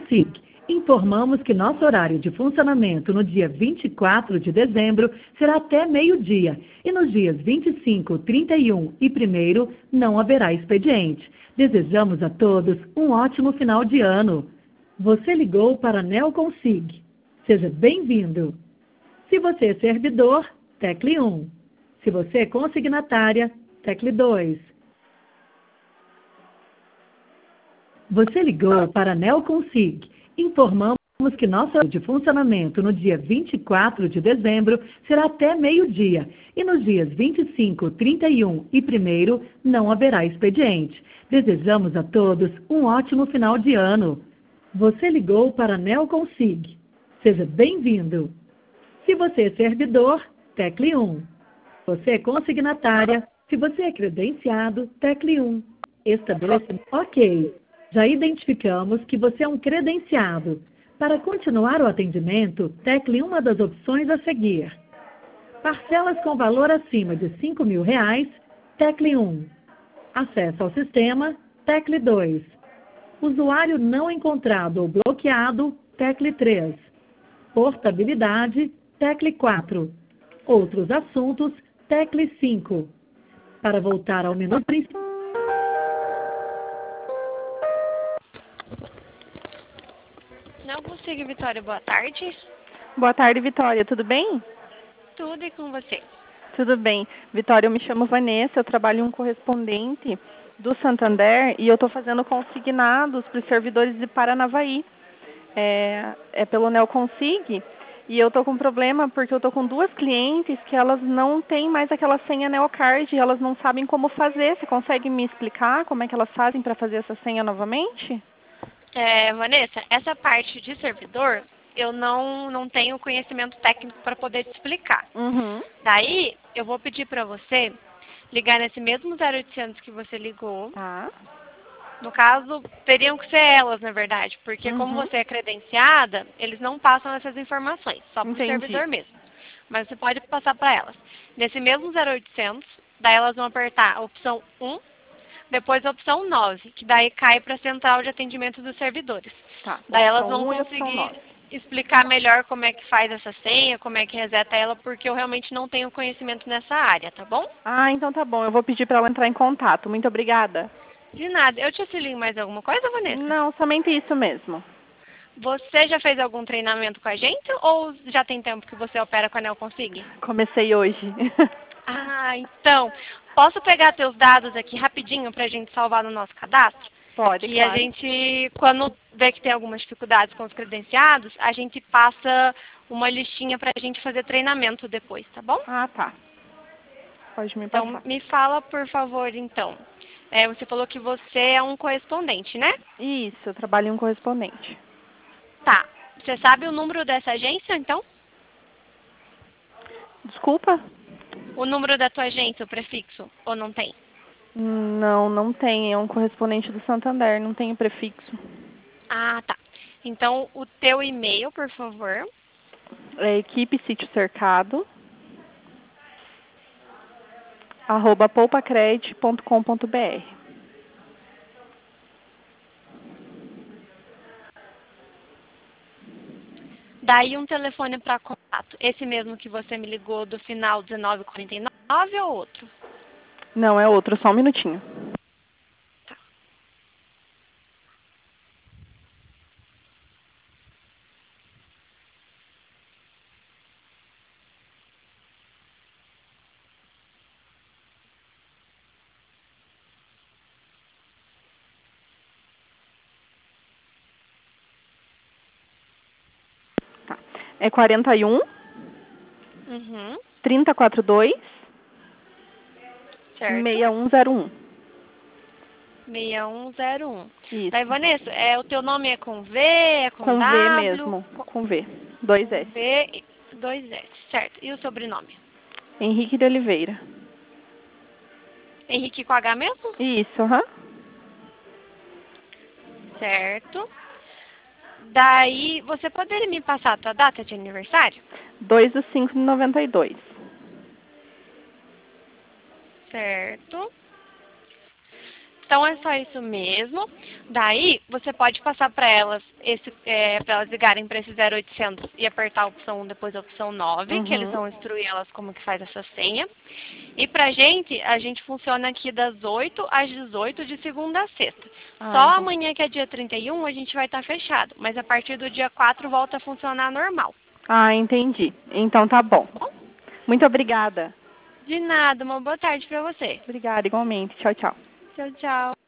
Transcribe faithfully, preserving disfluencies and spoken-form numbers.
Consig. Informamos que nosso horário de funcionamento no dia vinte e quatro de dezembro será até meio-dia e nos dias vinte e cinco, trinta e um e primeiro não haverá expediente. Desejamos a todos um ótimo final de ano. Você ligou para a Neoconsig. Seja bem-vindo. Se você é servidor, tecle um. Se você é consignatária, tecle dois. Você ligou para a Neoconsig. Informamos que nosso horário de funcionamento no dia vinte e quatro de dezembro será até meio-dia e nos dias vinte e cinco, trinta e um e primeiro não haverá expediente. Desejamos a todos um ótimo final de ano. Você ligou para a Neoconsig. Seja bem-vindo. Se você é servidor, tecle um. Você é consignatária. Se você é credenciado, tecle um. Estabelecimento. Ok. Já identificamos que você é um credenciado. Para continuar o atendimento, tecle uma das opções a seguir. Parcelas com valor acima de cinco mil reais, tecle um. Acesso ao sistema, tecle dois. Usuário não encontrado ou bloqueado, tecle três. Portabilidade, tecle quatro. Outros assuntos, tecle cinco. Para voltar ao menu principal. Não consigo, Vitória. Boa tarde. Boa tarde, Vitória. Tudo bem? Tudo e com você? Tudo bem. Vitória, eu me chamo Vanessa, eu trabalho em um correspondente do Santander e eu estou fazendo consignados para os servidores de Paranavaí. É, é pelo Neoconsig e eu estou com problema porque eu estou com duas clientes que elas não têm mais aquela senha Neocard, elas não sabem como fazer. Você consegue me explicar como é que elas fazem para fazer essa senha novamente? É, Vanessa, essa parte de servidor, eu não, não tenho conhecimento técnico para poder te explicar. Uhum. Daí, eu vou pedir para você ligar nesse mesmo zero oitocentos que você ligou. Tá. No caso, teriam que ser elas, na verdade, porque Uhum. como você é credenciada, eles não passam essas informações, só para o Entendi. servidor mesmo. Mas você pode passar para elas. Nesse mesmo zero oitocentos, daí elas vão apertar a opção um, depois a opção nove, que daí cai para a central de atendimento dos servidores. Tá. Daí elas Opção vão um e opção conseguir nove. explicar melhor como é que faz essa senha, como é que reseta ela, porque eu realmente não tenho conhecimento nessa área, tá bom? Ah, então tá bom. Eu vou pedir para ela entrar em contato. Muito obrigada. De nada. Eu te auxilio em mais alguma coisa, Vanessa? Não, somente isso mesmo. Você já fez algum treinamento com a gente ou já tem tempo que você opera com a Neoconsig? Comecei hoje. Ah, então, posso pegar teus dados aqui rapidinho para a gente salvar no nosso cadastro? Pode, E claro. a gente, quando vê que tem algumas dificuldades com os credenciados, a gente passa uma listinha para a gente fazer treinamento depois, tá bom? Ah, tá. Pode me Então, passar. me fala, por favor, então. É, você falou que você é um correspondente, né? Isso, eu trabalho em um correspondente. Tá. Você sabe o número dessa agência, então? Desculpa? O número da tua agência, o prefixo, ou não tem? Não, não tem. É um correspondente do Santander, não tem o prefixo. Ah, tá. Então, o teu e-mail, por favor. É equipe sítio cercado, arroba poupacred ponto com ponto br. Daí um telefone para contato. Esse mesmo que você me ligou do final dezenove quarenta e nove ou outro? Não, é outro, só um minutinho. Tá. Tá. É quarenta e um, Uhum. trinta e quatro dois, Certo. seis um zero um. seis um zero um. Isso. Daí, Vanessa, é, o teu nome é com V, é com, Com V W? mesmo, com V. Dois S. V, dois S, certo. E o sobrenome? Henrique de Oliveira. Henrique com H mesmo? Isso, aham. Certo. Daí, você poderia me passar a tua data de aniversário? dois do cinco de noventa e dois. Certo. Então é só isso mesmo. Daí você pode passar para elas esse, é, para elas ligarem para esse zero oitocentos e apertar a opção um, depois a opção nove, Uhum. que eles vão instruir elas como que faz essa senha. E pra gente, a gente funciona aqui das oito às dezoito de segunda a sexta. Ah, Só entendi. amanhã, que é dia trinta e um, a gente vai estar fechado, mas a partir do dia quatro volta a funcionar normal. Ah, entendi. Então tá bom. Tá bom? Muito obrigada. De nada, uma boa tarde para você. Obrigada, igualmente. Tchau, tchau. Tchau, tchau.